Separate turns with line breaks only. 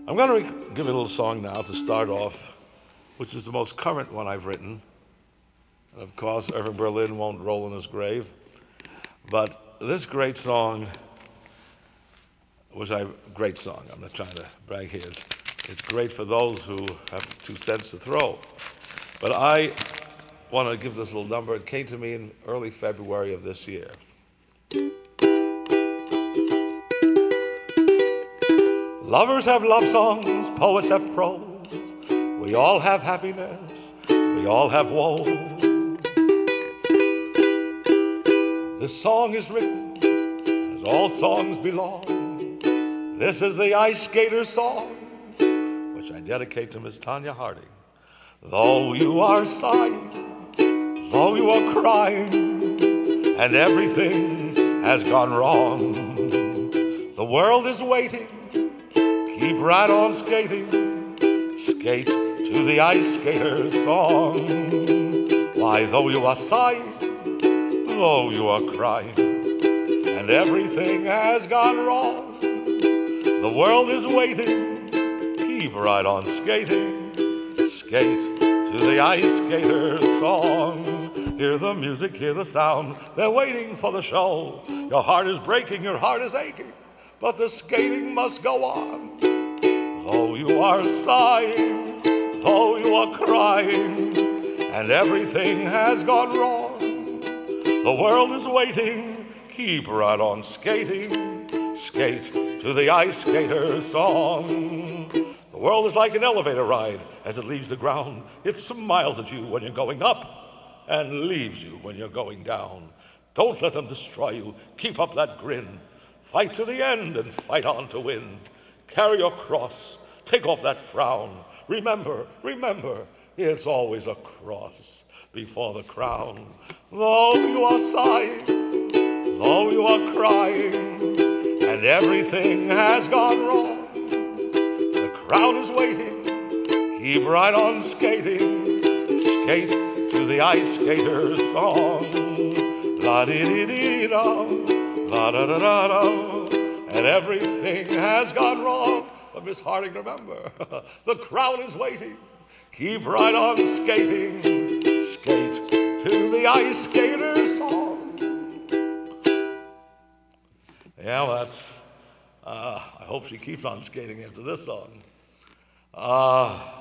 I'm going to give you a little song now to start off, which is the most current one I've written. And of course, Irving Berlin won't roll in his grave. But this great song was a great song. I'm not trying to brag here. It's great for those who have 2 cents to throw. But I want to give this little number. It came to me in early February of this year. Lovers have love songs, poets have prose. We all have happiness, we all have woe. This song is written as all songs belong. This is the Ice Skater song, which I dedicate to Miss Tanya Harding. Though you are sighing, though you are crying, and everything has gone wrong, the world is waiting. Keep right on skating, skate to the Ice Skater song. Why, though you are sighing, though you are crying, and everything has gone wrong, the world is waiting. Keep right on skating, skate to the Ice Skater song. Hear the music, hear the sound, they're waiting for the show. Your heart is breaking, your heart is aching, but the skating must go on. Though you are sighing, though you are crying, and everything has gone wrong, the world is waiting. Keep right on skating, skate to the Ice Skater song. The world is like an elevator ride. As it leaves the ground, it smiles at you when you're going up and leaves you when you're going down. Don't let them destroy you. Keep up that grin. Fight to the end and fight on to win. Carry your cross. Take off that frown. Remember, it's always a cross before the crown. Though you are sighing, though you are crying, and everything has gone wrong, the crowd is waiting. Keep right on skating, skate to the Ice Skater song. La-dee-dee-dee-da, la-da-da-da-da, and everything has gone wrong. But Miss Harding, remember, the crowd is waiting. Keep right on skating, skate to the Ice Skater song. Yeah, well, I hope she keeps on skating after this song.